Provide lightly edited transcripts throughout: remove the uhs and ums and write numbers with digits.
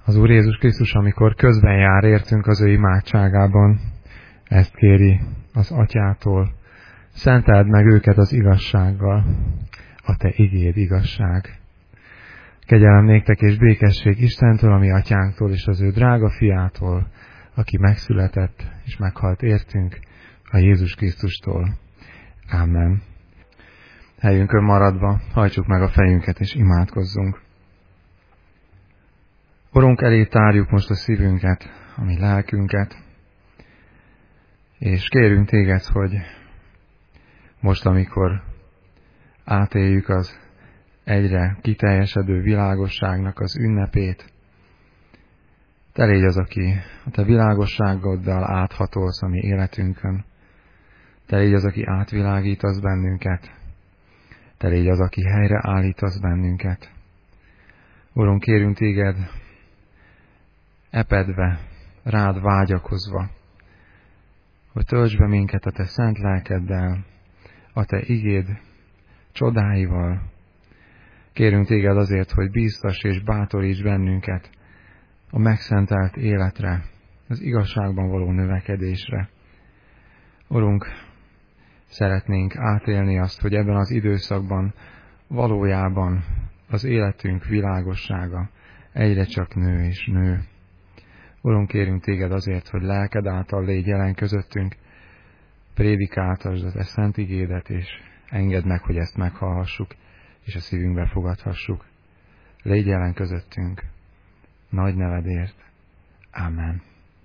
Az Úr Jézus Krisztus, amikor közben jár értünk az ő imádságában, ezt kéri az Atyától: szenteld meg őket az igazsággal, a te igéd igazság. Kegyelem néktek és békesség Istentől, a mi Atyánktól, és az ő drága fiától, aki megszületett és meghalt értünk, a Jézus Krisztustól. Amen. Helyünkön maradva hajtsuk meg a fejünket és imádkozzunk. Urunk, elé tárjuk most a szívünket, a mi lelkünket, és kérünk téged, hogy most, amikor átéljük az egyre kiteljesedő világosságnak az ünnepét, te légy az, aki a te világosságoddal áthatolsz a mi életünkön. Te légy az, aki átvilágítasz bennünket. Te légy az, aki helyre állítasz bennünket. Urunk, kérünk téged, epedve, rád vágyakozva, hogy töltsd be minket a te szent lelkeddel, a te igéd csodáival. Kérünk téged azért, hogy bíztass és bátoríts bennünket a megszentelt életre, az igazságban való növekedésre. Urunk, szeretnénk átélni azt, hogy ebben az időszakban valójában az életünk világossága egyre csak nő és nő. Urunk, kérünk téged azért, hogy lelked által légy jelen közöttünk, prédikáltasd az szent igédet, és engedd meg, hogy ezt meghallhassuk, és a szívünkbe fogadhassuk. Légy jelen közöttünk, nagy nevedért. Amen.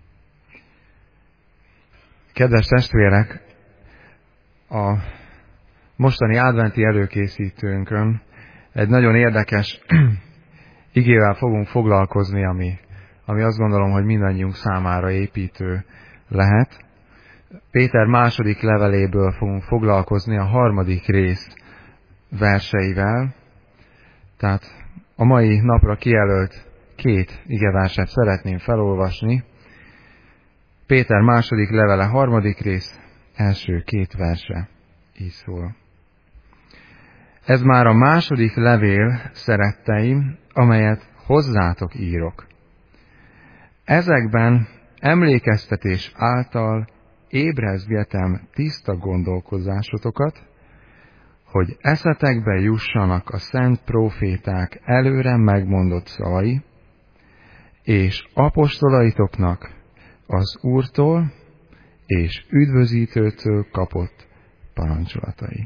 Kedves testvérek, a mostani adventi előkészítőnkön egy nagyon érdekes igével fogunk foglalkozni, ami azt gondolom, hogy mindannyiunk számára építő lehet. Péter második leveléből fogunk foglalkozni, a 3. rész verseivel. Tehát a mai napra kijelölt 2 igeverset szeretném felolvasni. Péter második levele 3. rész első 2 verse így szól. Ez már a második levél, szeretteim, amelyet hozzátok írok. Ezekben emlékeztetés által ébrezgetem tiszta gondolkozásotokat, hogy eszetekbe jussanak a szent próféták előre megmondott szavai, és apostolaitoknak az Úrtól és üdvözítőtől kapott parancsolatai.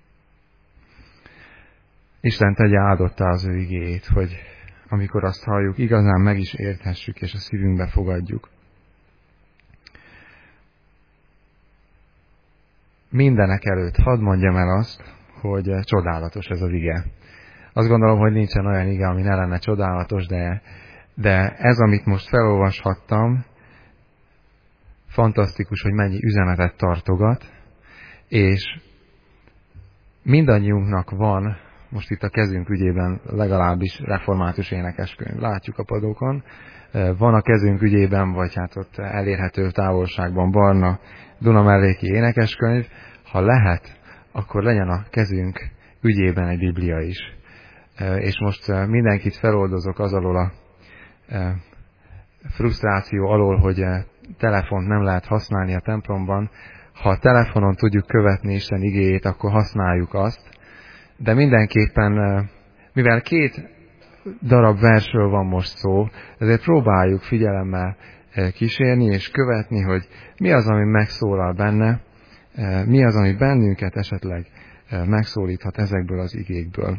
Isten tegye áldottá az ő igéjét, hogy amikor azt halljuk, igazán meg is érthessük, és a szívünkbe fogadjuk. Mindenek előtt hadd mondjam el azt, hogy csodálatos ez az ige. Azt gondolom, hogy nincsen olyan ige, ami ne lenne csodálatos, de ez, amit most felolvashattam, fantasztikus, hogy mennyi üzenetet tartogat, és mindannyiunknak van, most itt a kezünk ügyében legalábbis református énekeskönyv, látjuk a padokon, van a kezünk ügyében, vagy hát ott elérhető távolságban barna Dunamelléki énekeskönyv. Ha lehet, akkor legyen a kezünk ügyében egy Biblia is. És most mindenkit feloldozok az alól a frusztráció alól, hogy telefont nem lehet használni a templomban. Ha a telefonon tudjuk követni Isten igéjét, akkor használjuk azt. De mindenképpen, mivel 2 darab versről van most szó, ezért próbáljuk figyelemmel kísérni és követni, hogy mi az, ami megszólal benne, mi az, ami bennünket esetleg megszólíthat ezekből az igékből.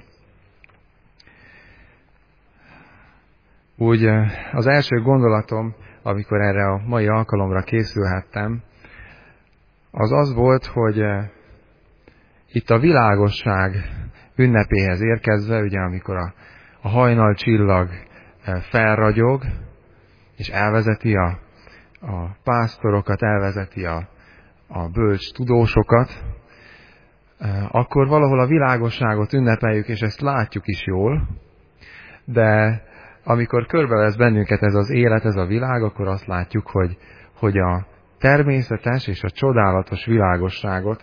Úgy az első gondolatom, amikor erre a mai alkalomra készülhettem, az volt, hogy itt a világosság ünnepéhez érkezve, ugye amikor a hajnal csillag felragyog, és elvezeti a pásztorokat, elvezeti a bölcs tudósokat, akkor valahol a világosságot ünnepeljük, és ezt látjuk is jól, de amikor körbevesz bennünket ez az élet, ez a világ, akkor azt látjuk, hogy a természetes és a csodálatos világosságot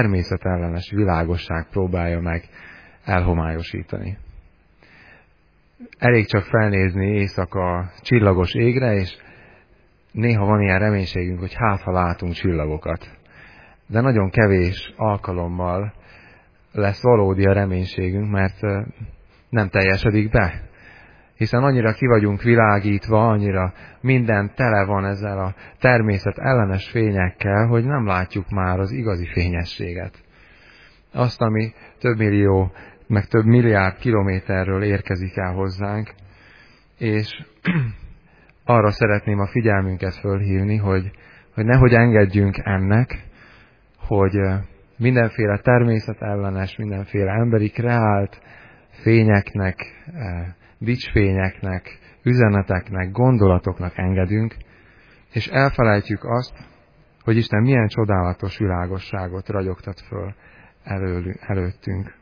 természetellenes világosság próbálja meg elhomályosítani. elég csak felnézni éjszaka csillagos égre, és néha van ilyen reménységünk, hogy ha látunk csillagokat. De nagyon kevés alkalommal lesz valódi a reménységünk, mert nem teljesedik be. Hiszen annyira ki vagyunk világítva, annyira minden tele van ezzel a természet ellenes fényekkel, hogy nem látjuk már az igazi fényességet. Azt, ami több millió, meg több milliárd kilométerről érkezik el hozzánk, és arra szeretném a figyelmünket fölhívni, hogy nehogy engedjünk ennek, hogy mindenféle természetellenes, mindenféle emberi kreált fényeknek, dicsfényeknek, üzeneteknek, gondolatoknak engedünk, és elfelejtjük azt, hogy Isten milyen csodálatos világosságot ragyogtat föl előttünk.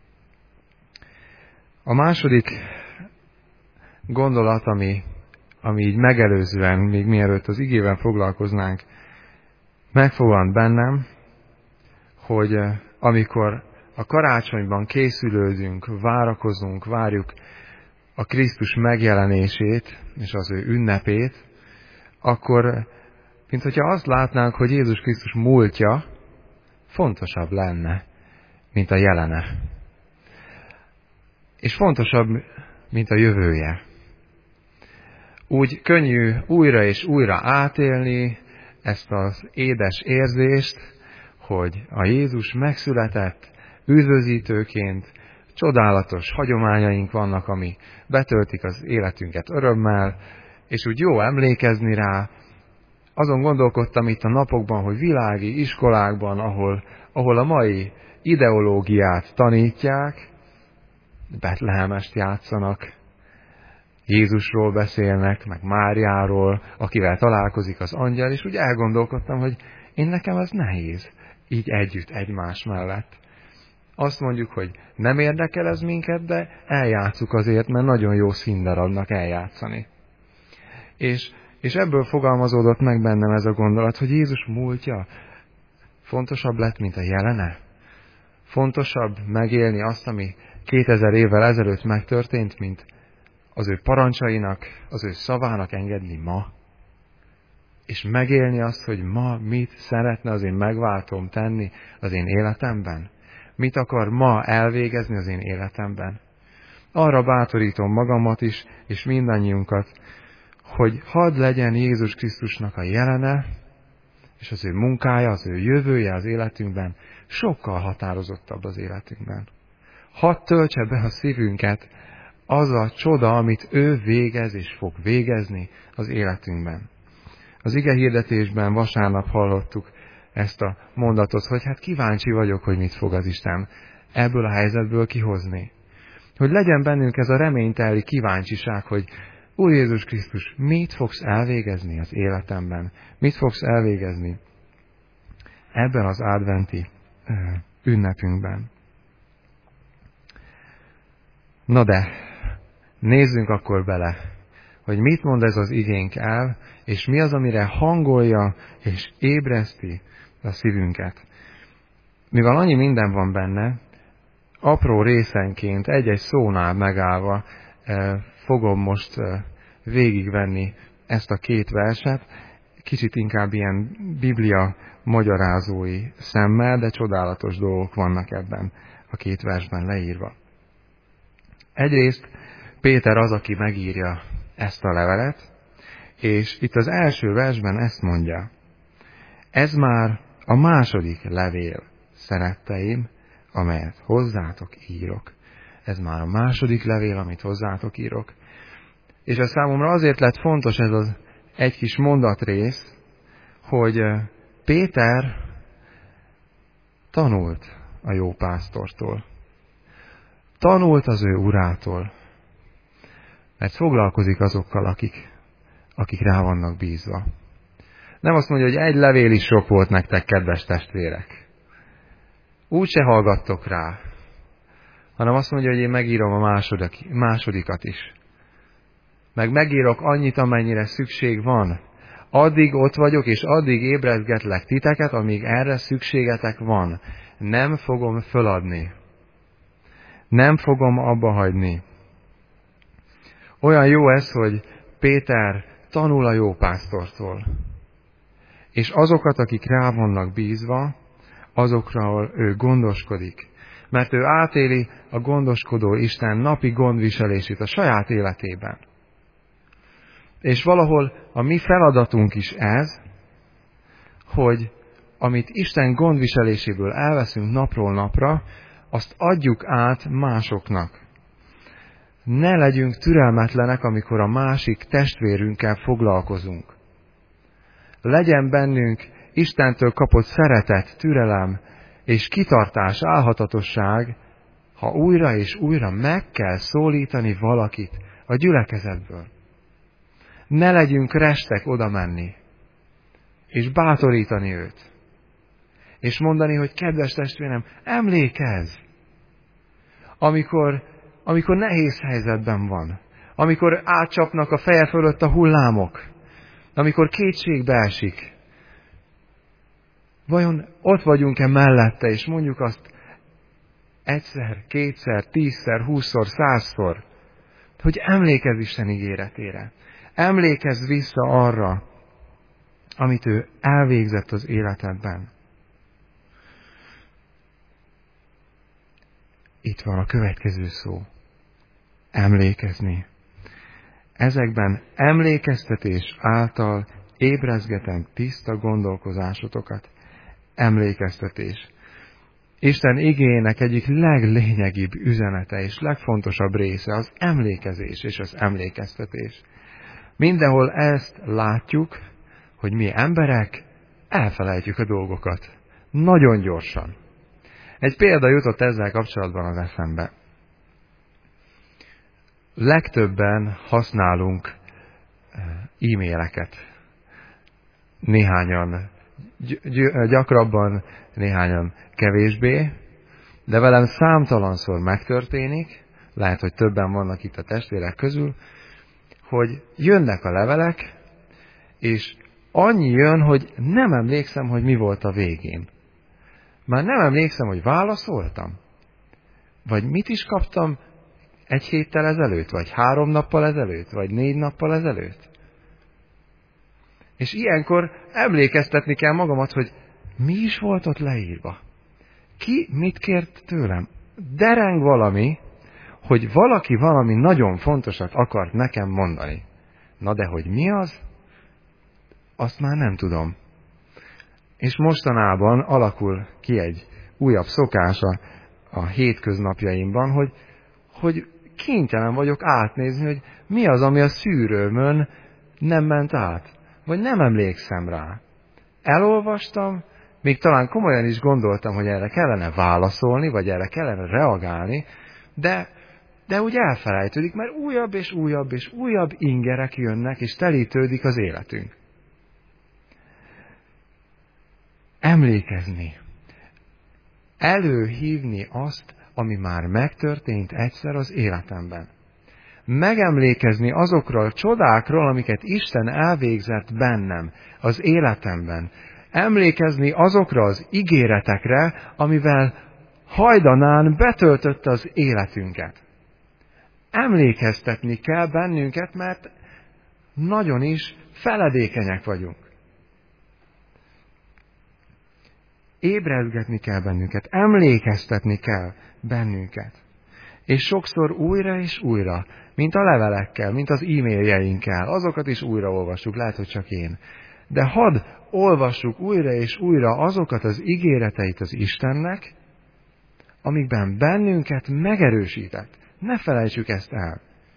A második gondolat, ami így megelőzően, még mielőtt az igével foglalkoznánk, megfogant bennem, hogy amikor a karácsonyban készülődünk, várakozunk, várjuk a Krisztus megjelenését és az ő ünnepét, akkor, mint hogyha azt látnánk, hogy Jézus Krisztus múltja fontosabb lenne, mint a jelene. És fontosabb, mint a jövője. Úgy könnyű újra és újra átélni ezt az édes érzést, hogy a Jézus megszületett üdvözítőként, csodálatos hagyományaink vannak, ami betöltik az életünket örömmel, és úgy jó emlékezni rá. Azon gondolkodtam itt a napokban, hogy világi iskolákban, ahol a mai ideológiát tanítják, Betlehemest játszanak, Jézusról beszélnek, meg Máriáról, akivel találkozik az angyal, és úgy elgondolkodtam, hogy nekem ez nehéz, így együtt, egymás mellett. Azt mondjuk, hogy nem érdekel ez minket, de eljátszuk azért, mert nagyon jó színdarabnak eljátszani. És ebből fogalmazódott meg bennem ez a gondolat, hogy Jézus múltja fontosabb lett, mint a jelene. Fontosabb megélni azt, ami 2000 évvel ezelőtt megtörtént, mint az ő parancsainak, az ő szavának engedni ma. És megélni azt, hogy ma mit szeretne az én megváltóm tenni az én életemben. Mit akar ma elvégezni az én életemben. Arra bátorítom magamat is, és mindannyiunkat, hogy hadd legyen Jézus Krisztusnak a jelene, és az ő munkája, az ő jövője az életünkben sokkal határozottabb az életünkben. Hadd töltse be a szívünket az a csoda, amit ő végez és fog végezni az életünkben. Az ige hirdetésben vasárnap hallottuk ezt a mondatot, hogy hát kíváncsi vagyok, hogy mit fog az Isten ebből a helyzetből kihozni. Hogy legyen bennünk ez a reményteli kíváncsiság, hogy Úr Jézus Krisztus, mit fogsz elvégezni az életemben? Mit fogsz elvégezni ebben az adventi ünnepünkben? Na de, nézzünk akkor bele, hogy mit mond ez az igénk el, és mi az, amire hangolja és ébreszti a szívünket. Mivel annyi minden van benne, apró részenként, egy-egy szónál megállva fogom most végigvenni ezt a két verset, kicsit inkább ilyen Biblia magyarázói szemmel, de csodálatos dolgok vannak ebben a két versben leírva. Egyrészt Péter az, aki megírja ezt a levelet, és itt az első versben ezt mondja. Ez már a második levél, szeretteim, amelyet hozzátok írok. Ez már a második levél, amit hozzátok írok. És ez számomra azért lett fontos ez az egy kis mondatrész, hogy Péter tanult a jó pásztortól. Tanult az ő urától. Mert foglalkozik azokkal, akik rá vannak bízva. Nem azt mondja, hogy egy levél is sok volt nektek, kedves testvérek. Úgy se hallgattok rá, hanem azt mondja, hogy én megírom a másodikat is. Megírok annyit, amennyire szükség van. Addig ott vagyok, és addig ébrezgetlek titeket, amíg erre szükségetek van. Nem fogom föladni. Nem fogom abba hagyni. Olyan jó ez, hogy Péter tanul a jó pásztortól. És azokat, akik rá vannak bízva, azokról ő gondoskodik. Mert ő átéli a gondoskodó Isten napi gondviselését a saját életében. És valahol a mi feladatunk is ez, hogy amit Isten gondviseléséből elveszünk napról napra, azt adjuk át másoknak. Ne legyünk türelmetlenek, amikor a másik testvérünkkel foglalkozunk. Legyen bennünk Istentől kapott szeretet, türelem és kitartás, álhatatosság, ha újra és újra meg kell szólítani valakit a gyülekezetből. Ne legyünk restek oda menni, és bátorítani őt. És mondani, hogy kedves testvérem, emlékezz! Amikor nehéz helyzetben van, amikor átcsapnak a feje fölött a hullámok, amikor kétségbe esik, vajon ott vagyunk-e mellette, és mondjuk azt egyszer, kétszer, 10-szer, 20-szor, 100-szor, hogy emlékezz Isten ígéretére. Emlékezz vissza arra, amit ő elvégzett az életedben. Itt van a következő szó. Emlékezni. Ezekben emlékeztetés által ébrezgetem tiszta gondolkozásotokat. Emlékeztetés. Isten igének egyik leglényegibb üzenete és legfontosabb része az emlékezés és az emlékeztetés. Mindenhol ezt látjuk, hogy mi emberek elfelejtjük a dolgokat. Nagyon gyorsan. Egy példa jutott ezzel kapcsolatban az eszembe. Legtöbben használunk e-maileket. Néhányan gyakrabban, néhányan kevésbé, de velem számtalanszor megtörténik, lehet, hogy többen vannak itt a testvérek közül, hogy jönnek a levelek, és annyi jön, hogy nem emlékszem, hogy mi volt a végén. Már nem emlékszem, hogy válaszoltam. Vagy mit is kaptam egy héttel ezelőtt, vagy 3 nappal ezelőtt, vagy 4 nappal ezelőtt. És ilyenkor emlékeztetni kell magamat, hogy mi is volt ott leírva. Ki mit kért tőlem? Dereng valami, hogy valaki valami nagyon fontosat akart nekem mondani. Na de hogy mi az? Azt már nem tudom. És mostanában alakul ki egy újabb szokása a hétköznapjaimban, hogy kénytelen vagyok átnézni, hogy mi az, ami a szűrőmön nem ment át. Vagy nem emlékszem rá. Elolvastam, még talán komolyan is gondoltam, hogy erre kellene válaszolni, vagy erre kellene reagálni, de úgy elfelejtődik, mert újabb és újabb és újabb ingerek jönnek, és telítődik az életünk. Emlékezni. Előhívni azt, ami már megtörtént egyszer az életemben. Megemlékezni azokról a csodákról, amiket Isten elvégzett bennem, az életemben. Emlékezni azokra az ígéretekre, amivel hajdanán betöltötte az életünket. Emlékeztetni kell bennünket, mert nagyon is feledékenyek vagyunk. Ébrezgetni kell bennünket, emlékeztetni kell bennünket. És sokszor újra és újra, mint a levelekkel, mint az e-mailjeinkkel, azokat is újra olvassuk, lehet, hogy csak én. De hadd olvassuk újra és újra azokat az ígéreteit az Istennek, amikben bennünket megerősített. Ne felejtsük ezt el.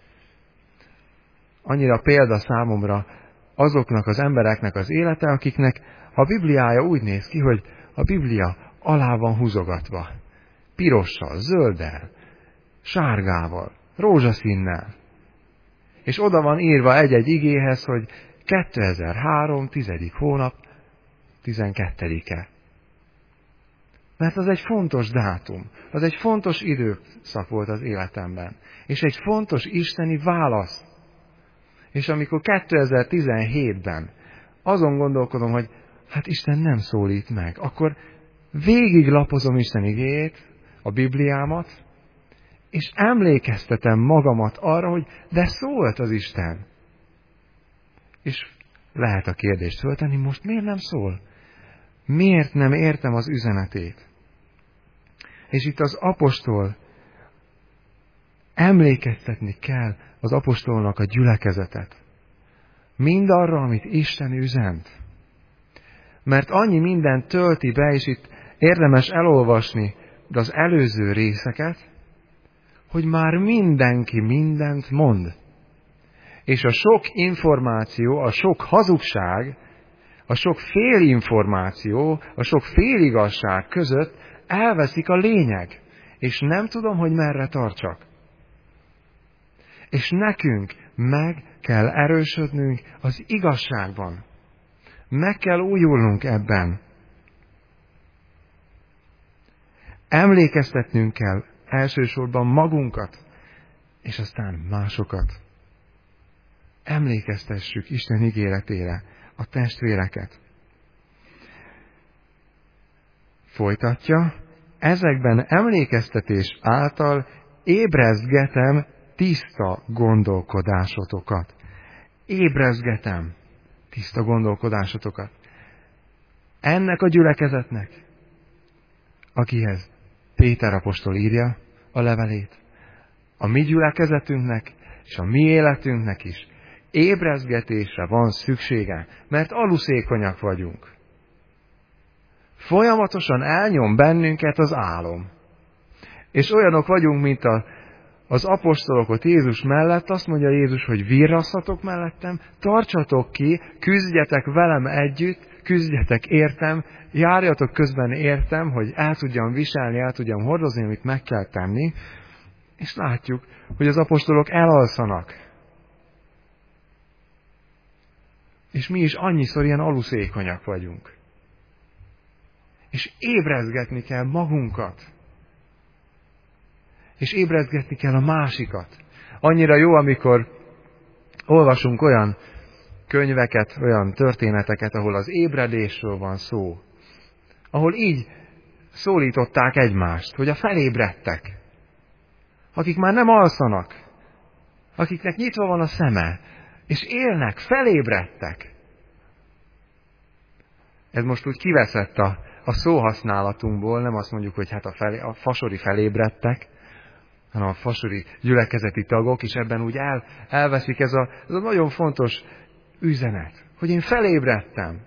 Annyira példa számomra azoknak az embereknek az élete, akiknek a Bibliája úgy néz ki, hogy a Biblia alá van húzogatva. Pirossal, zölddel, sárgával, rózsaszínnel. És oda van írva egy-egy igéhez, hogy 2003. 10. hónap 12-e. Mert az egy fontos dátum, az egy fontos időszak volt az életemben. És egy fontos isteni válasz. És amikor 2017-ben azon gondolkodom, hogy hát Isten nem szólít meg, akkor végiglapozom Isten igéjét, a Bibliámat, És emlékeztetem magamat arra, hogy de szólt az Isten. És lehet a kérdést föltenni, most miért nem szól? Miért nem értem az üzenetét? És itt az apostol emlékeztetni kell az apostolnak a gyülekezetet. Mindarra, amit Isten üzent. Mert annyi mindent tölti be, és itt érdemes elolvasni az előző részeket, hogy már mindenki mindent mond. És a sok információ, a sok hazugság, a sok félinformáció, a sok féligazság között elveszik a lényeg. És nem tudom, hogy merre tartsak. És nekünk meg kell erősödnünk az igazságban. Meg kell újulnunk ebben. Emlékeztetnünk kell elsősorban magunkat, és aztán másokat. Emlékeztessük Isten ígéretére a testvéreket. Folytatja, ezekben emlékeztetés által ébrezgetem tiszta gondolkodásotokat. Ébrezgetem tiszta gondolkodásotokat. Ennek a gyülekezetnek, akihez Péter apostol írja a levelét, a mi gyülekezetünknek és a mi életünknek is ébrezgetésre van szüksége, mert aluszékonyak vagyunk. Folyamatosan elnyom bennünket az álom. És olyanok vagyunk, mint az apostolok ott Jézus mellett, azt mondja Jézus, hogy virrasszatok mellettem, tartsatok ki, küzdjetek velem együtt, küzdjetek értem, járjatok közben értem, hogy el tudjam viselni, el tudjam hordozni, amit meg kell tenni, és látjuk, hogy az apostolok elalszanak. És mi is annyiszor ilyen aluszékonyak vagyunk. És ébrezgetni kell magunkat. És ébrezgetni kell a másikat. Annyira jó, amikor olvasunk olyan könyveket, olyan történeteket, ahol az ébredésről van szó. Ahol így szólították egymást, hogy a felébredtek. Akik már nem alszanak. Akiknek nyitva van a szeme. És élnek, felébredtek. Ez most úgy kiveszett a szóhasználatunkból, nem azt mondjuk, hogy hát a fasori felébredtek, hanem a fasori gyülekezeti tagok, és ebben úgy elveszik ez a nagyon fontos üzenet, hogy én felébredtem.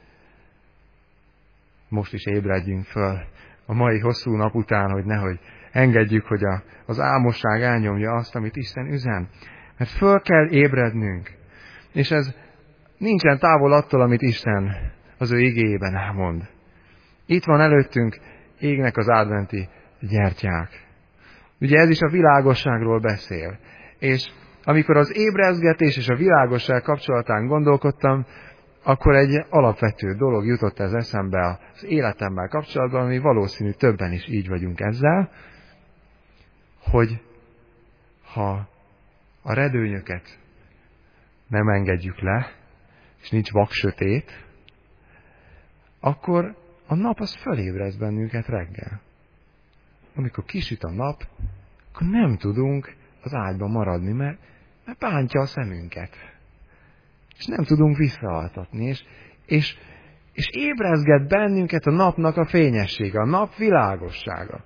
Most is ébredjünk föl a mai hosszú nap után, hogy nehogy engedjük, hogy az álmosság elnyomja azt, amit Isten üzen. Mert föl kell ébrednünk. És ez nincsen távol attól, amit Isten az ő igéjében elmond. Itt van előttünk, égnek az adventi gyertyák. Ugye ez is a világosságról beszél. És amikor az ébrezgetés és a világosság kapcsolatán gondolkodtam, akkor egy alapvető dolog jutott ez eszembe az életemmel kapcsolatban, ami valószínű többen is így vagyunk ezzel, hogy ha a redőnyöket nem engedjük le, és nincs vaksötét, akkor a nap az fölébreszt bennünket reggel. Amikor kisüt a nap, akkor nem tudunk az ágyban maradni, mert bántja a szemünket. És nem tudunk visszaaltatni. És ébrezget bennünket a napnak a fényessége, a nap világossága.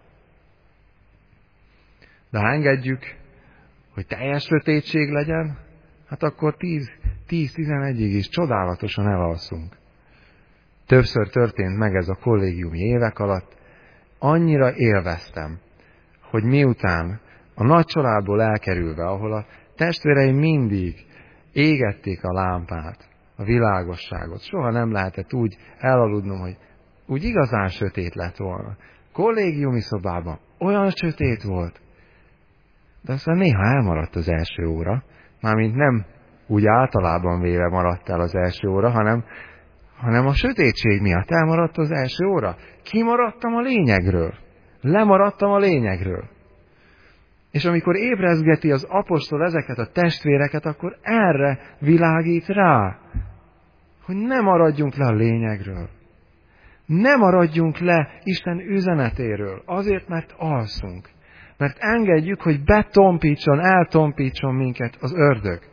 De ha engedjük, hogy teljes sötétség legyen, hát akkor 10-11-ig is csodálatosan elalszunk. Többször történt meg ez a kollégiumi évek alatt. Annyira élveztem, hogy miután a nagy családból elkerülve, ahol a testvéreim mindig égették a lámpát, a világosságot, soha nem lehetett úgy elaludnom, hogy úgy igazán sötét lett volna. Kollégiumi szobában olyan sötét volt, de aztán néha elmaradt az első óra, mármint nem úgy általában véve maradt el az első óra, hanem a sötétség miatt elmaradt az első óra. Kimaradtam a lényegről. Lemaradtam a lényegről. És amikor ébrezgeti az apostol ezeket a testvéreket, akkor erre világít rá, hogy ne maradjunk le a lényegről. Ne maradjunk le Isten üzenetéről, azért, mert alszunk. Mert engedjük, hogy betompítson, eltompítson minket az ördög.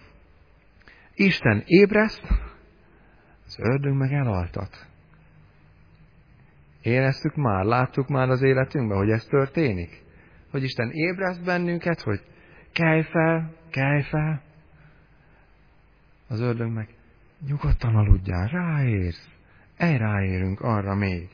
Isten ébreszt, az ördög meg elaltat. Éreztük már, láttuk már az életünkben, hogy ez történik? Hogy Isten ébreszt bennünket, hogy kelj fel. Az ördög meg nyugodtan aludjál, ráérsz. Ráérünk arra még.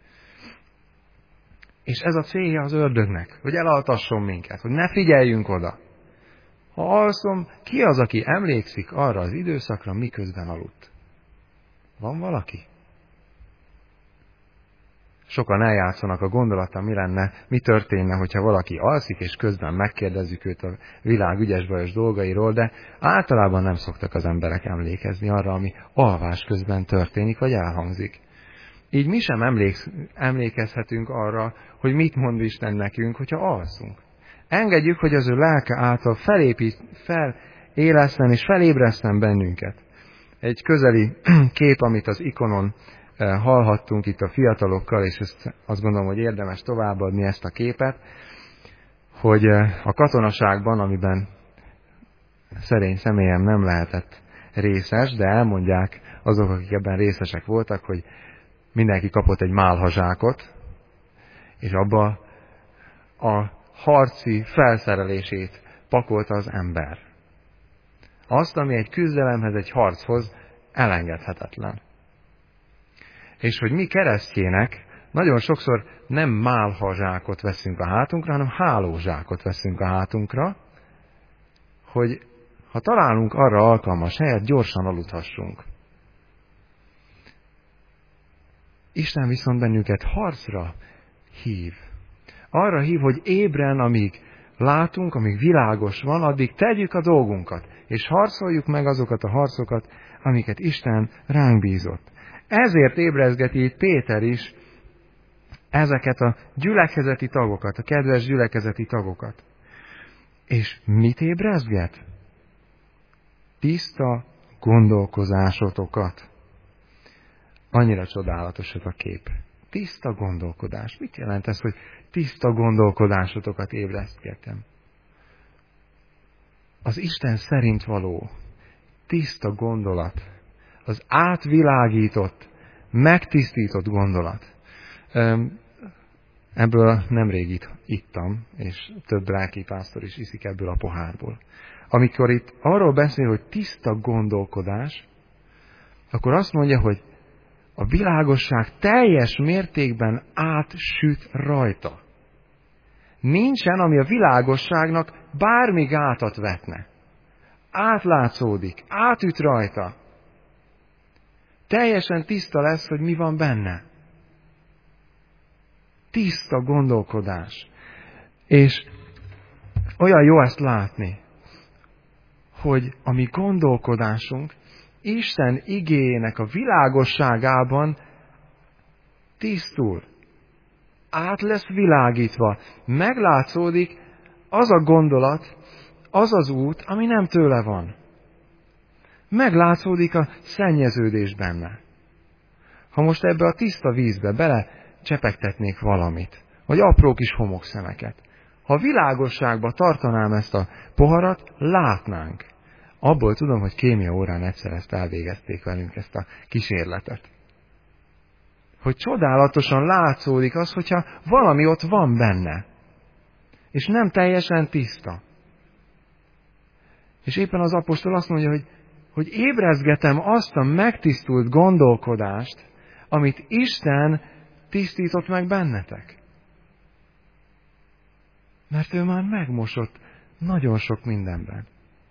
És ez a célja az ördögnek, hogy elaltasson minket, hogy ne figyeljünk oda. Ha alszom, ki az, aki emlékszik arra az időszakra, miközben aludt? Van valaki? Sokan eljátszanak a gondolata, mi történne, hogyha valaki alszik, és közben megkérdezzük őt a világ ügyes-bajos dolgairól, de általában nem szoktak az emberek emlékezni arra, ami alvás közben történik, vagy elhangzik. Így mi sem emlékezhetünk arra, hogy mit mond Isten nekünk, hogyha alszunk. Engedjük, hogy az ő lelke által feléleszten és felébreszten bennünket. Egy közeli kép, amit az ikonon hallhattunk itt a fiatalokkal, és azt gondolom, hogy érdemes továbbadni ezt a képet, hogy a katonaságban, amiben szerény személyem nem lehetett részes, de elmondják azok, akik ebben részesek voltak, hogy mindenki kapott egy málhazsákot, és abba a harci felszerelését pakolta az ember. Azt, ami egy küzdelemhez, egy harchoz elengedhetetlen. És hogy mi keresztjének nagyon sokszor nem málhazsákot veszünk a hátunkra, hanem hálózsákot veszünk a hátunkra, hogy ha találunk arra alkalmas helyet, gyorsan aludhassunk. Isten viszont bennünket harcra hív. Arra hív, hogy ébren, amíg látunk, amíg világos van, addig tegyük a dolgunkat, és harcoljuk meg azokat a harcokat, amiket Isten ránk bízott. Ezért ébrezgeti itt Péter is ezeket a gyülekezeti tagokat, a kedves gyülekezeti tagokat. És mit ébrezget? Tiszta gondolkozásotokat. Annyira csodálatos ez a kép. Tiszta gondolkodás. Mit jelent ez, hogy tiszta gondolkodásotokat ébresztgetem? Az Isten szerint való tiszta gondolat, az átvilágított, megtisztított gondolat. Ebből nemrég ittam, és több lelkipásztor is iszik ebből a pohárból. Amikor itt arról beszél, hogy tiszta gondolkodás, akkor azt mondja, hogy a világosság teljes mértékben átsüt rajta. Nincsen, ami a világosságnak bármi gátat vetne. Átlátszódik, átüt rajta. Teljesen tiszta lesz, hogy mi van benne. Tiszta gondolkodás. És olyan jó ezt látni, hogy a mi gondolkodásunk Isten igéjének a világosságában tisztul. Át lesz világítva. Meglátszódik az a gondolat, az az út, ami nem tőle van. Meglátszódik a szennyeződés benne. Ha most ebbe a tiszta vízbe bele csepegtetnék valamit, vagy apró kis homokszemeket, ha világosságba tartanám ezt a poharat, látnánk. Abból tudom, hogy kémia órán egyszer ezt elvégezték velünk, ezt a kísérletet. Hogy csodálatosan látszódik az, hogyha valami ott van benne, és nem teljesen tiszta. És éppen az apostol azt mondja, hogy ébrezgetem azt a megtisztult gondolkodást, amit Isten tisztított meg bennetek. Mert ő már megmosott nagyon sok mindenben.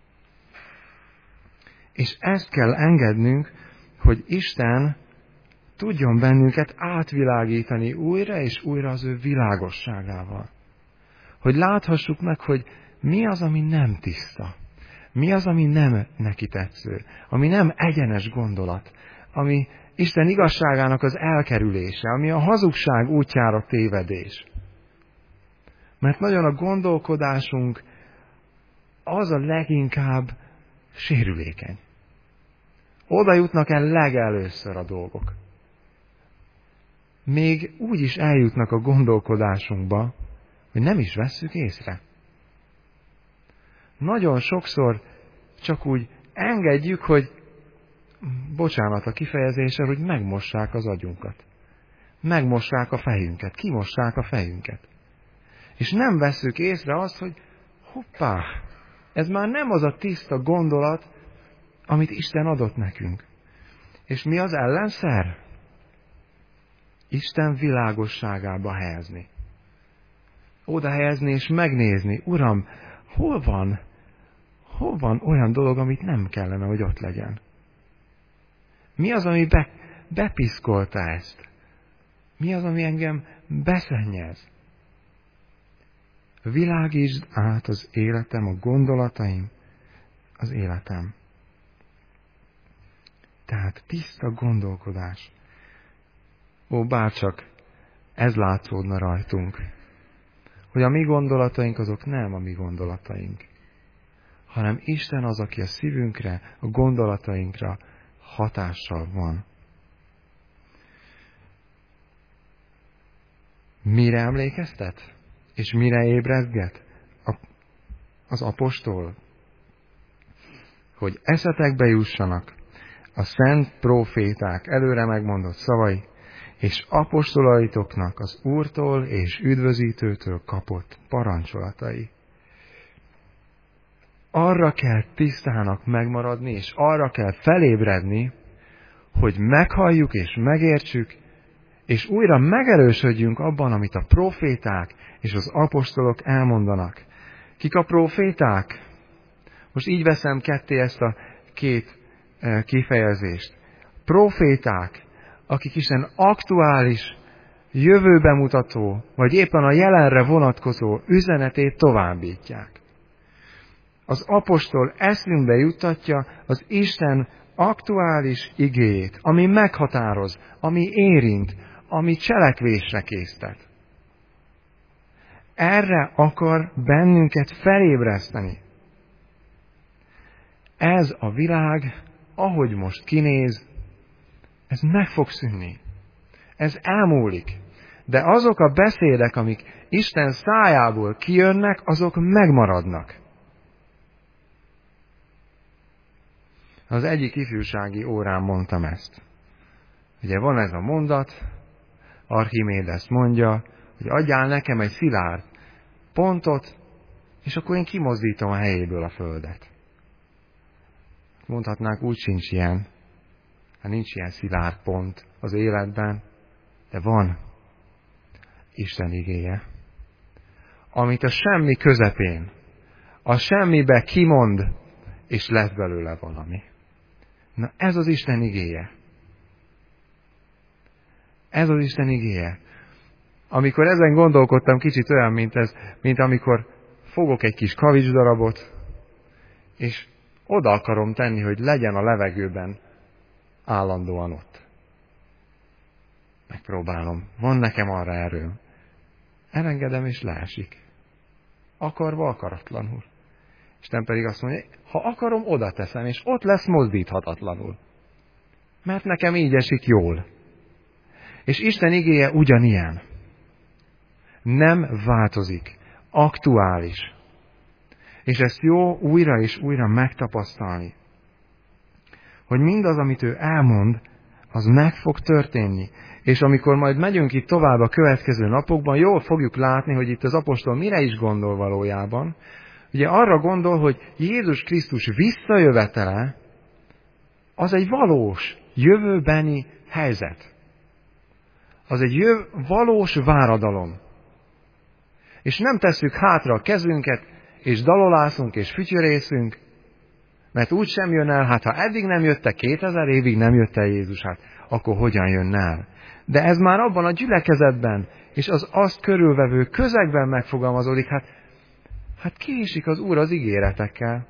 És ezt kell engednünk, hogy Isten tudjon bennünket átvilágítani újra és újra az ő világosságával. Hogy láthassuk meg, hogy mi az, ami nem tiszta. Mi az, ami nem neki tetsző. Ami nem egyenes gondolat. Ami Isten igazságának az elkerülése. Ami a hazugság útjára tévedés. Mert nagyon a gondolkodásunk az a leginkább sérülékeny. Oda jutnak el legelőször a dolgok. Még úgy is eljutnak a gondolkodásunkba, hogy nem is vesszük észre. Nagyon sokszor csak úgy engedjük, hogy, bocsánat a kifejezésre, hogy megmossák az agyunkat. Megmossák a fejünket, kimossák a fejünket. És nem vesszük észre azt, hogy hoppá, ez már nem az a tiszta gondolat, amit Isten adott nekünk. És mi az ellenszer? Isten világosságába helyezni. Oda helyezni és megnézni, Uram, hol van olyan dolog, amit nem kellene, hogy ott legyen? Mi az, ami bepiszkolta ezt? Mi az, ami engem beszennyez? Világítsd át az életem, a gondolataim, az életem. Tehát tiszta gondolkodás. Ó, bárcsak ez látszódna rajtunk, hogy a mi gondolataink azok nem a mi gondolataink, hanem Isten az, aki a szívünkre, a gondolatainkra hatással van. Mire emlékeztet? És mire ébrezget az apostol? Hogy eszetekbe jussanak a szent próféták előre megmondott szavai, és apostolaitoknak az Úrtól és üdvözítőtől kapott parancsolatai. Arra kell tisztának megmaradni, és arra kell felébredni, hogy meghalljuk és megértsük, és újra megerősödjünk abban, amit a próféták és az apostolok elmondanak. Kik a próféták? Most így veszem ketté ezt a két kifejezést. Próféták, akik Isten aktuális, jövőbe mutató, vagy éppen a jelenre vonatkozó üzenetét továbbítják. Az apostol eszünkbe juttatja az Isten aktuális igéjét, ami meghatároz, ami érint, ami cselekvésre késztet. Erre akar bennünket felébreszteni. Ez a világ, ahogy most kinéz, ez meg fog szűnni. Ez elmúlik. De azok a beszédek, amik Isten szájából kijönnek, azok megmaradnak. Az egyik ifjúsági órán mondtam ezt. Ugye van ez a mondat, Archimédes mondja, hogy adjál nekem egy szilárd pontot, és akkor én kimozdítom a helyéből a földet. Mondhatnánk, úgy sincs ilyen. Hát nincs ilyen szilárd pont az életben, de van Isten igéje, amit a semmi közepén, a semmibe kimond, és lesz belőle valami. Na ez az Isten igéje. Ez az Isten igéje. Amikor ezen gondolkodtam, kicsit olyan, mint amikor fogok egy kis kavicsdarabot, és oda akarom tenni, hogy legyen a levegőben állandóan ott. Megpróbálom. Van nekem arra erőm. Elengedem, és leesik. Akarva, akaratlanul. Isten pedig azt mondja, ha akarom, oda teszem, és ott lesz mozdíthatatlanul. Mert nekem így esik jól. És Isten igéje ugyanilyen. Nem változik. Aktuális. És ezt jó újra és újra megtapasztalni. Hogy mindaz, amit ő elmond, az meg fog történni. És amikor majd megyünk itt tovább a következő napokban, jól fogjuk látni, hogy itt az apostol mire is gondol valójában. Ugye arra gondol, hogy Jézus Krisztus visszajövetele az egy valós, jövőbeni helyzet. Az egy valós váradalom. És nem tesszük hátra a kezünket, és dalolászunk, és fütyörészünk, mert úgy sem jön el, hát ha eddig nem jött 2000 évig nem jött el Jézus, hát akkor hogyan jön el? De ez már abban a gyülekezetben, és az azt körülvevő közegben megfogalmazódik, hát késik az Úr az ígéretekkel.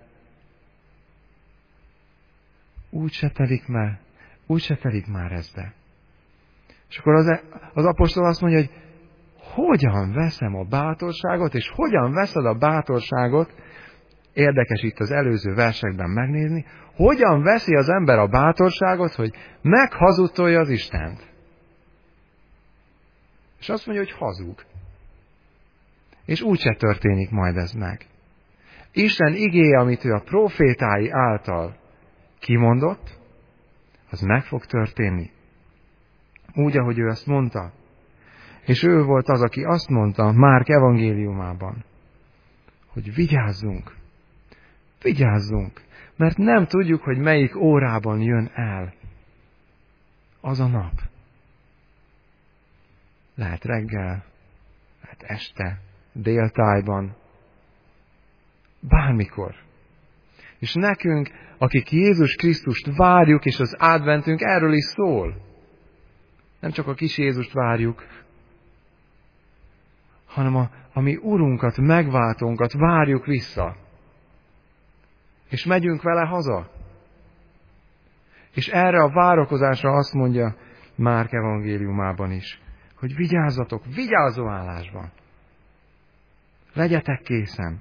Úgy se telik már ez be. És akkor az apostol azt mondja, hogy hogyan veszem a bátorságot, és hogyan veszed a bátorságot, érdekes itt az előző versekben megnézni, hogyan veszi az ember a bátorságot, hogy meghazudtolja az Istent. És azt mondja, hogy hazug. És úgyse történik majd ez meg. Isten igéje, amit ő a profétái által kimondott, az meg fog történni. Úgy, ahogy ő ezt mondta. És ő volt az, aki azt mondta Márk evangéliumában, hogy vigyázzunk, mert nem tudjuk, hogy melyik órában jön el az a nap. Lehet reggel, lehet este, déltájban, bármikor. És nekünk, akik Jézus Krisztust várjuk, és az adventünk erről is szól. Nem csak a kis Jézust várjuk, hanem a mi Urunkat, megváltónkat várjuk vissza. És megyünk vele haza. És erre a várakozásra azt mondja Márk evangéliumában is, hogy vigyázzatok, vigyázó állásban. Legyetek készen.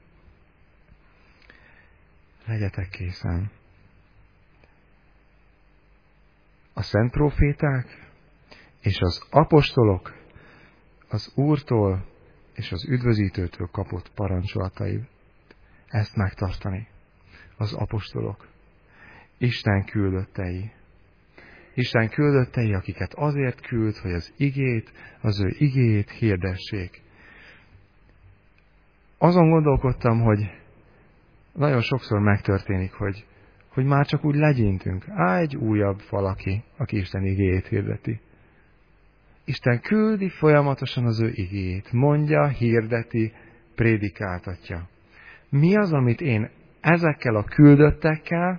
Legyetek készen. A szent próféták és az apostolok az Úrtól és az üdvözítőtől kapott parancsolatai ezt megtartani. Az apostolok. Isten küldöttei. Isten küldöttei, akiket azért küld, hogy az ő igéjét hirdessék. Azon gondolkodtam, hogy nagyon sokszor megtörténik, hogy már csak úgy legyintünk. Egy újabb valaki, aki Isten igéjét hirdeti. Isten küldi folyamatosan az ő igéjét. Mondja, hirdeti, prédikáltatja. Mi az, amit én ezekkel a küldöttekkel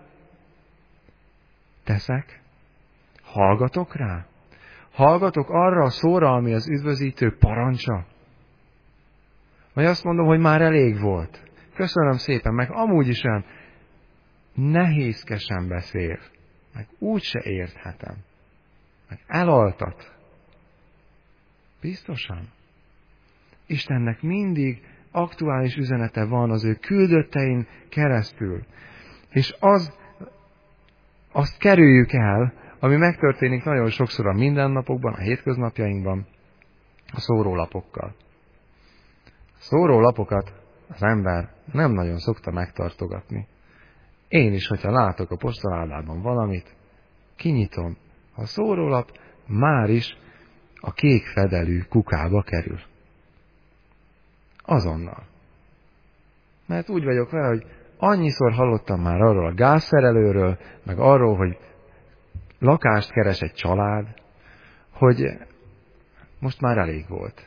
teszek? Hallgatok rá? Hallgatok arra a szóra, ami az üdvözítő parancsa? Vagy azt mondom, hogy már elég volt. Köszönöm szépen, meg amúgy is olyan nehézkesen beszél. Meg úgyse érthetem. Meg elaltat. Biztosan. Istennek mindig aktuális üzenete van az ő küldöttein keresztül. És azt kerüljük el, ami megtörténik nagyon sokszor a mindennapokban, a hétköznapjainkban, a szórólapokkal. A szórólapokat az ember nem nagyon szokta megtartogatni. Én is, hogyha látok a postaládában valamit, kinyitom. A szórólap már is a kék fedelű kukába kerül. Azonnal. Mert úgy vagyok vele, hogy annyiszor hallottam már arról a gázszerelőről, meg arról, hogy lakást keres egy család, hogy most már elég volt.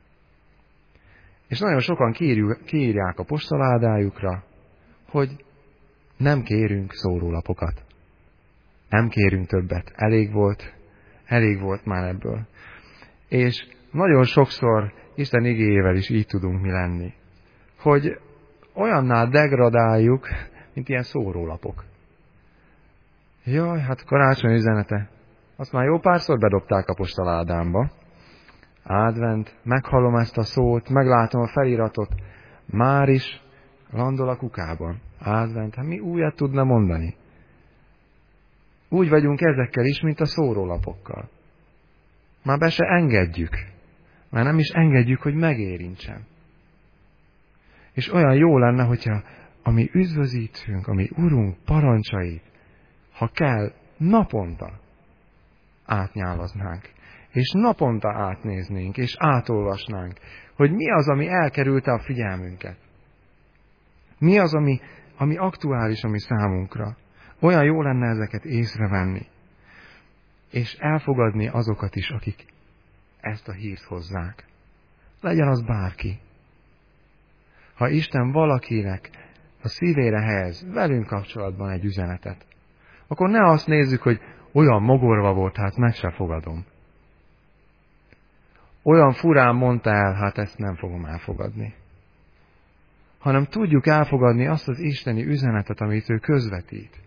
És nagyon sokan kiírják a postaládájukra, hogy nem kérünk szórólapokat. Nem kérünk többet. Elég volt már ebből. És nagyon sokszor Isten igéjével is így tudunk mi lenni. Hogy olyanná degradáljuk, mint ilyen szórólapok. Jaj, hát karácsony üzenete. Azt már jó párszor bedobták a postaládámba. Advent, meghallom ezt a szót, meglátom a feliratot, már is landol a kukában. Advent, hát mi újat tudna mondani? Úgy vagyunk ezekkel is, mint a szórólapokkal. Már be se engedjük. Már nem is engedjük, hogy megérintsen. És olyan jó lenne, hogyha a mi üdvözítőnk, a mi Urunk parancsait, ha kell, naponta átnyálaznánk. És naponta átnéznénk, és átolvasnánk, hogy mi az, ami elkerülte a figyelmünket. Mi az, ami aktuális a mi számunkra. Olyan jó lenne ezeket észrevenni. És elfogadni azokat is, akik ezt a hírt hozzák. Legyen az bárki. Ha Isten valakinek a szívére helyez velünk kapcsolatban egy üzenetet, akkor ne azt nézzük, hogy olyan mogorva volt, hát meg se fogadom. Olyan furán mondta el, hát ezt nem fogom elfogadni. Hanem tudjuk elfogadni azt az isteni üzenetet, amit ő közvetít.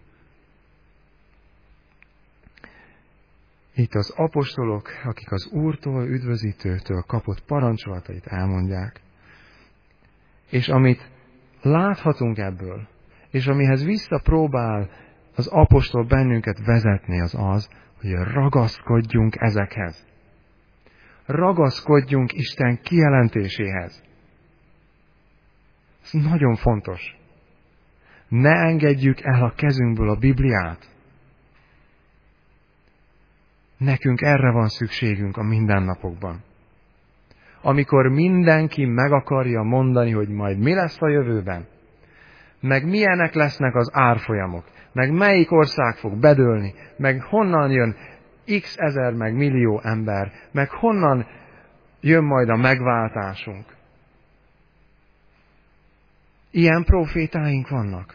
Itt az apostolok, akik az Úrtól, üdvözítőtől kapott parancsolatait elmondják. És amit láthatunk ebből, és amihez visszapróbál az apostol bennünket vezetni, az, hogy ragaszkodjunk ezekhez. Ragaszkodjunk Isten kijelentéséhez. Ez nagyon fontos. Ne engedjük el a kezünkből a Bibliát. Nekünk erre van szükségünk a mindennapokban. Amikor mindenki meg akarja mondani, hogy majd mi lesz a jövőben, meg milyenek lesznek az árfolyamok, meg melyik ország fog bedőlni, meg honnan jön x ezer, meg millió ember, meg honnan jön majd a megváltásunk. Ilyen profétáink vannak.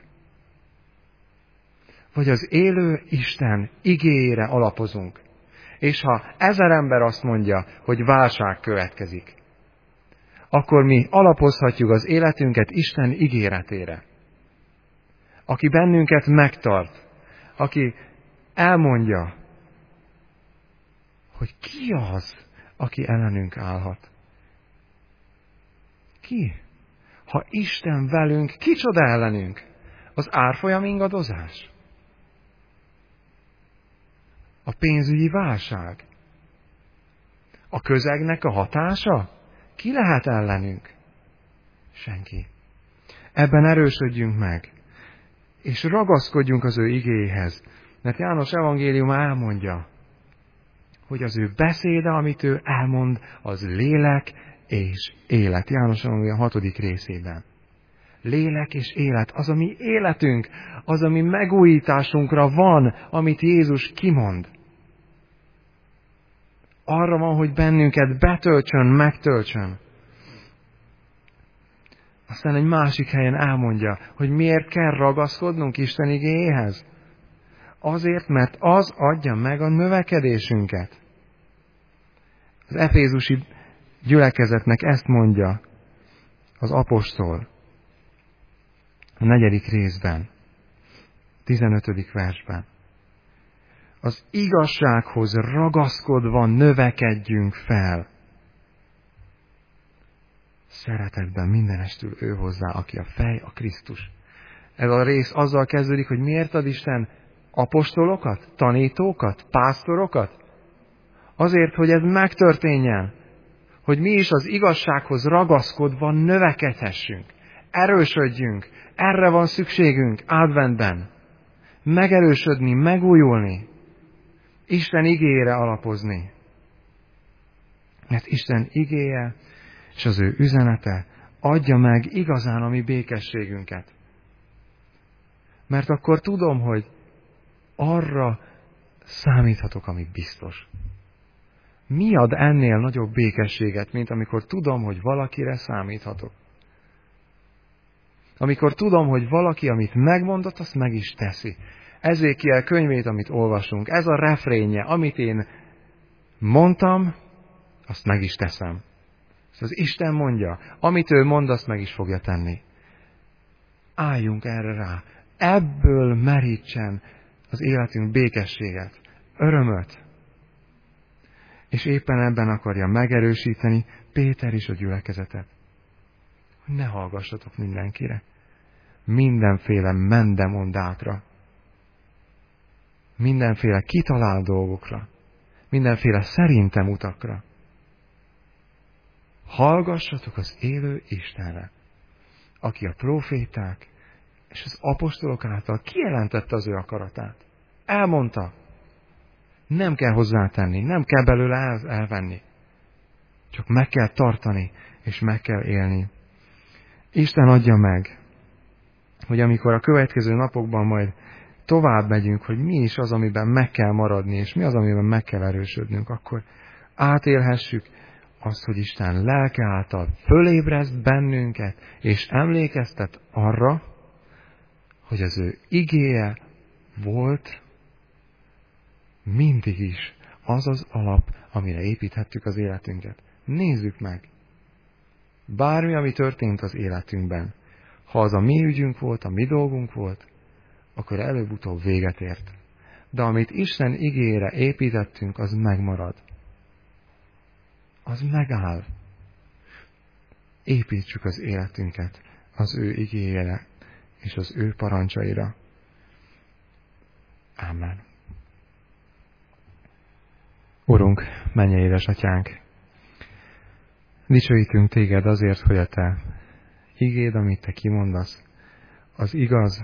Vagy az élő Isten igéjére alapozunk. És ha 1000 ember azt mondja, hogy válság következik, akkor mi alapozhatjuk az életünket Isten ígéretére. Aki bennünket megtart, aki elmondja, hogy ki az, aki ellenünk állhat. Ki? Ha Isten velünk, kicsoda ellenünk? Az árfolyam ingadozás? A pénzügyi válság? A közegnek a hatása? Ki lehet ellenünk? Senki. Ebben erősödjünk meg, és ragaszkodjunk az ő igéhez. Mert János evangélium elmondja, hogy az ő beszéde, amit ő elmond, az lélek és élet. János evangélium 6. részében. Lélek és élet, az a mi életünk, az a mi megújításunkra van, amit Jézus kimond. Arra van, hogy bennünket betöltsön, megtöltsön. Aztán egy másik helyen elmondja, hogy miért kell ragaszkodnunk Isten igéjéhez. Azért, mert az adja meg a növekedésünket. Az efézusi gyülekezetnek ezt mondja az apostol a 4. részben, 15. versben. Az igazsághoz ragaszkodva növekedjünk fel. Szeretetben mindenestül ő hozzá, aki a fej, a Krisztus. Ez a rész azzal kezdődik, hogy miért ad Isten apostolokat, tanítókat, pásztorokat? Azért, hogy ez megtörténjen. Hogy mi is az igazsághoz ragaszkodva növekedhessünk. Erősödjünk. Erre van szükségünk adventben. Megerősödni, megújulni. Isten igéjére alapozni. Mert Isten igéje és az ő üzenete adja meg igazán a mi békességünket. Mert akkor tudom, hogy arra számíthatok, ami biztos. Mi ad ennél nagyobb békességet, mint amikor tudom, hogy valakire számíthatok? Amikor tudom, hogy valaki, amit megmondott, azt meg is teszi. Ezékiel könyvét, amit olvasunk, ez a refrénje, amit én mondtam, azt meg is teszem. Az Isten mondja, amit ő mond, azt meg is fogja tenni. Álljunk erre rá. Ebből merítsen az életünk békességet, örömöt. És éppen ebben akarja megerősíteni Péter is a gyülekezetet. Ne hallgassatok mindenkire. Mindenféle mendemondákra. Mindenféle kitalált dolgokra. Mindenféle szerintem utakra. Hallgassatok az élő Istenre, aki a proféták és az apostolok által kijelentette az ő akaratát. Elmondta. Nem kell hozzátenni, nem kell belőle elvenni. Csak meg kell tartani, és meg kell élni. Isten adja meg, hogy amikor a következő napokban majd tovább megyünk, hogy mi is az, amiben meg kell maradni, és mi az, amiben meg kell erősödnünk, akkor átélhessük azt, hogy Isten lelke által fölébreszt bennünket, és emlékeztet arra, hogy az ő igéje volt mindig is az az alap, amire építhettük az életünket. Nézzük meg! Bármi, ami történt az életünkben, ha az a mi ügyünk volt, a mi dolgunk volt, akkor előbb-utóbb véget ért. De amit Isten igéjére építettünk, az megmarad. Az megáll. Építsük az életünket az ő igéjére és az ő parancsaira. Ámen. Urunk, mennyei édesatyánk, dicsőítünk téged azért, hogy a te igéd, amit te kimondasz, az igaz,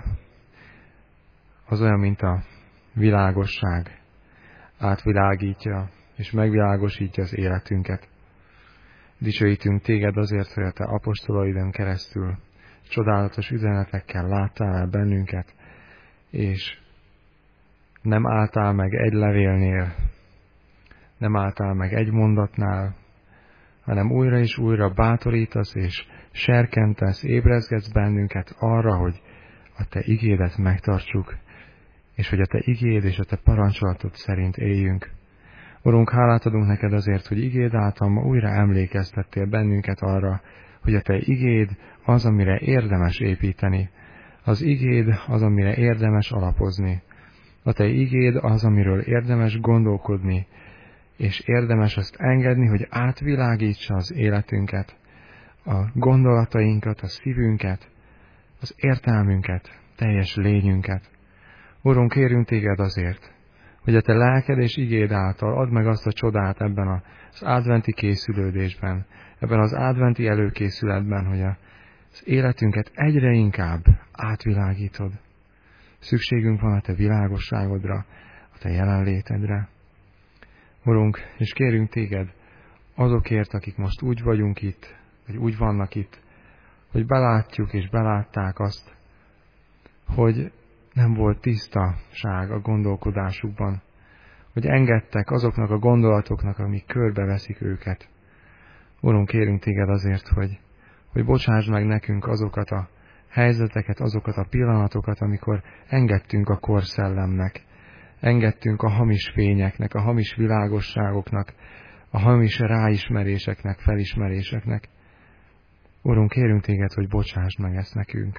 az olyan, mint a világosság, átvilágítja és megvilágosítja az életünket. Dicsőítünk téged azért, hogy a te apostolaidon keresztül csodálatos üzenetekkel láttál el bennünket, és nem álltál meg egy levélnél, nem álltál meg egy mondatnál, hanem újra és újra bátorítasz és serkentesz, ébrezgetsz bennünket arra, hogy a te igédet megtartsuk, és hogy a te igéd és a te parancsolatod szerint éljünk. Urunk, hálát adunk neked azért, hogy igéd által ma újra emlékeztettél bennünket arra, hogy a te igéd az, amire érdemes építeni. Az igéd az, amire érdemes alapozni. A te igéd az, amiről érdemes gondolkodni, és érdemes azt engedni, hogy átvilágítsa az életünket, a gondolatainkat, a szívünket, az értelmünket, teljes lényünket. Urunk, kérünk téged azért, hogy a te lelked és igéd által add meg azt a csodát ebben az adventi készülődésben, ebben az adventi előkészületben, hogy az életünket egyre inkább átvilágítod. Szükségünk van a te világosságodra, a te jelenlétedre. Urunk, és kérünk téged azokért, akik most úgy vagyunk itt, vagy úgy vannak itt, hogy belátjuk és belátták azt, hogy nem volt tisztaság a gondolkodásukban, hogy engedtek azoknak a gondolatoknak, amik körbeveszik őket. Urunk, kérünk téged azért, hogy bocsásd meg nekünk azokat a helyzeteket, azokat a pillanatokat, amikor engedtünk a korszellemnek, engedtünk a hamis fényeknek, a hamis világosságoknak, a hamis ráismeréseknek, felismeréseknek. Urunk, kérünk téged, hogy bocsásd meg ezt nekünk.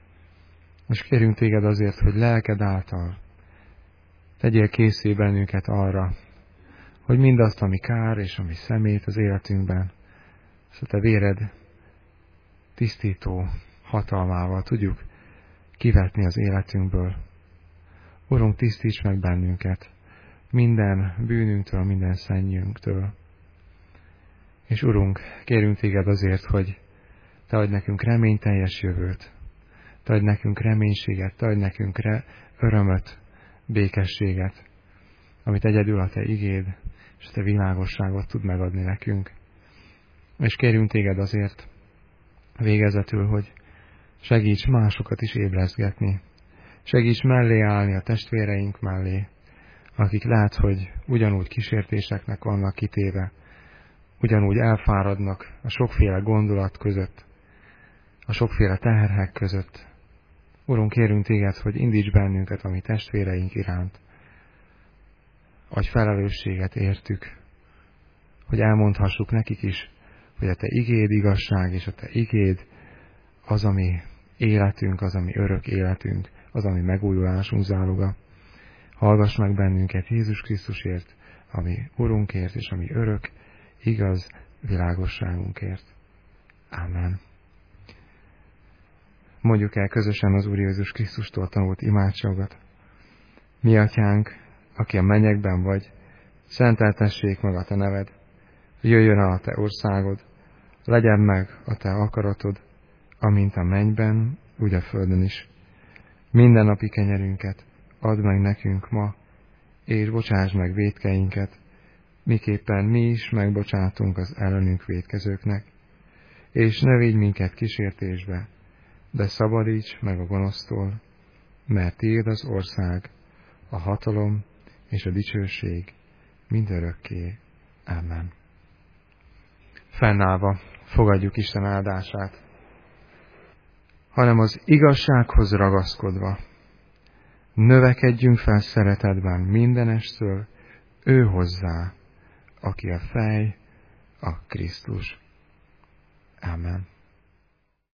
És kérünk téged azért, hogy lelked által tegyél készé bennünket arra, hogy mindazt, ami kár és ami szemét az életünkben, ezt a te véred tisztító hatalmával tudjuk kivetni az életünkből. Urunk, tisztíts meg bennünket minden bűnünktől, minden szennyünktől. És Urunk, kérünk téged azért, hogy te adj nekünk reményteljes jövőt, te adj nekünk reménységet, te adj nekünk örömöt, békességet, amit egyedül a te igéd és a te világosságot tud megadni nekünk. És kérünk téged azért végezetül, hogy segíts másokat is ébrezgetni, segíts mellé állni a testvéreink mellé, akik lehet, hogy ugyanúgy kísértéseknek vannak kitéve, ugyanúgy elfáradnak a sokféle gondolat között, a sokféle terhek között. Urunk, kérünk téged, hogy indíts bennünket a mi testvéreink iránt. Adj felelősséget értük, hogy elmondhassuk nekik is, hogy a te igéd igazság, és a te igéd az, ami életünk, az, ami örök életünk, az, ami megújulásunk záloga. Hallgass meg bennünket Jézus Krisztusért, ami Urunkért, és ami örök, igaz világosságunkért. Ámen. Mondjuk el közösen az Úr Jézus Krisztustól tanult imádságot. Mi atyánk, aki a mennyekben vagy, szenteltessék meg a te neved, jöjjön el a te országod, legyen meg a te akaratod, amint a mennyben, úgy a földön is. Minden napi kenyerünket add meg nekünk ma, és bocsáss meg vétkeinket, miképpen mi is megbocsátunk az ellenünk vétkezőknek. És ne vigy minket kísértésbe, de szabadíts meg a gonosztól, mert tiéd az ország, a hatalom és a dicsőség mindörökké. Amen. Fennállva fogadjuk Isten áldását, hanem az igazsághoz ragaszkodva növekedjünk fel szeretetben mindenestől, ő hozzá, aki a fej, a Krisztus. Amen.